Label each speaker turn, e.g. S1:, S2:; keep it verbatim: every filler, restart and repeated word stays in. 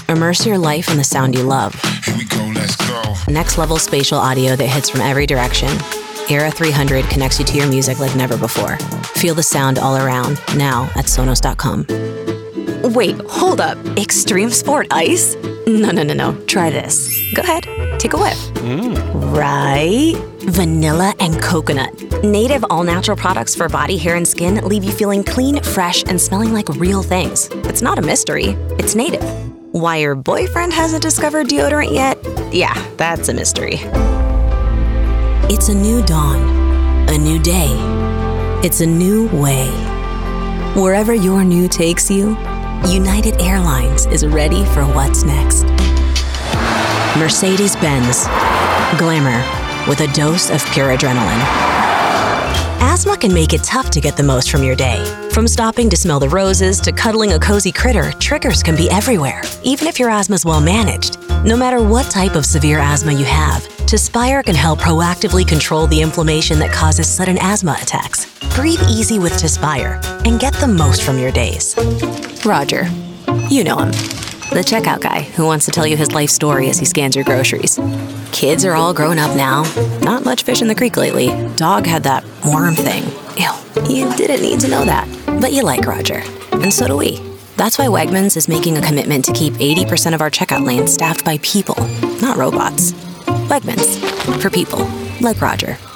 S1: Immerse your life in the sound you love.
S2: Here we go, let's go.
S1: Next level spatial audio that hits from every direction. Era three hundred connects you to your music like never before. Feel the sound all around, now at Sonos dot com.
S3: Wait, hold up. Extreme Sport Ice?
S1: No, no, no, no. Try this. Go ahead. Take a whiff.
S3: Mm.
S1: Right? Vanilla and coconut.
S3: Native all-natural products for body, hair, and skin leave you feeling clean, fresh, and smelling like real things. It's not a mystery. It's native. Why your boyfriend hasn't discovered deodorant yet? Yeah, that's a mystery.
S1: It's a new dawn. A new day. It's a new way. Wherever your new takes you, United Airlines is ready for what's next. Mercedes-Benz. Glamour with a dose of pure adrenaline. Asthma can make it tough to get the most from your day. From stopping to smell the roses to cuddling a cozy critter, triggers can be everywhere, even if your asthma's well managed. No matter what type of severe asthma you have, Tespire can help proactively control the inflammation that causes sudden asthma attacks. Breathe easy with Tespire and get the most from your days. Roger. You know him. The checkout guy who wants to tell you his life story as he scans your groceries. Kids are all grown up now. Not much fish in the creek lately. Dog had that worm thing. Ew, you didn't need to know that. But you like Roger. And so do we. That's why Wegmans is making a commitment to keep eighty percent of our checkout lanes staffed by people, not robots. Wegmans. For people like Roger.